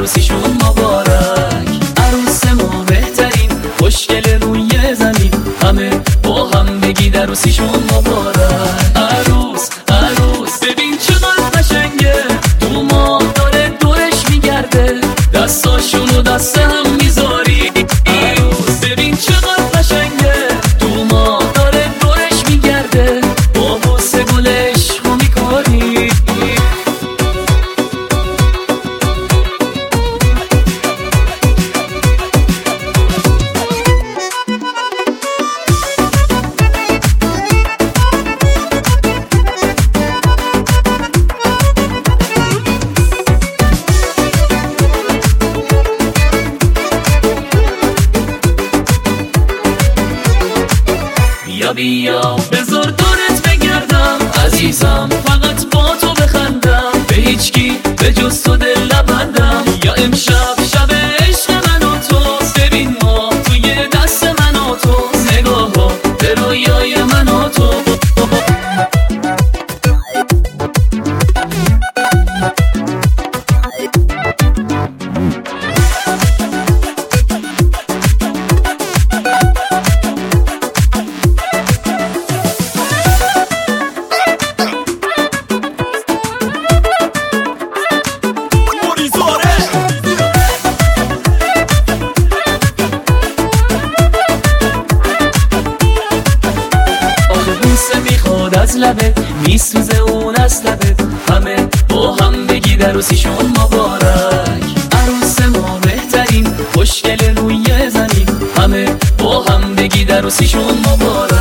عروسیشون مبارک. عروس ما بهترین خوشگل روی زمین، همه با هم بگید عروسیشون مبارک. عروس عروس ببین چقدر قشنگه، دوماد داره دورش میگرده، دستاشونو دست هم میذاری. عروس ببین چقدر قشنگه، دوماد داره دورش میگرده، با بوسه گلش رو میکاری. بیا بذار دورت بگردم عزیزم، فقط با تو بخندم، به هیچکی به جز تو دل نبندم. یا امشب شب عشق من و توست، ببین ما توی دست من و توست، نگاه ها به رویای من و تو. میخواد از لبت، میسوزه اون از لبت، همه با هم بگید عروسیشون مبارک. عروس ما بهترین خوشگل روی زمین، همه با هم بگید عروسیشون مبارک.